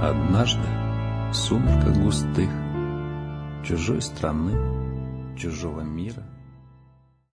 Однажды в сумерках густых чужой страны, чужого мира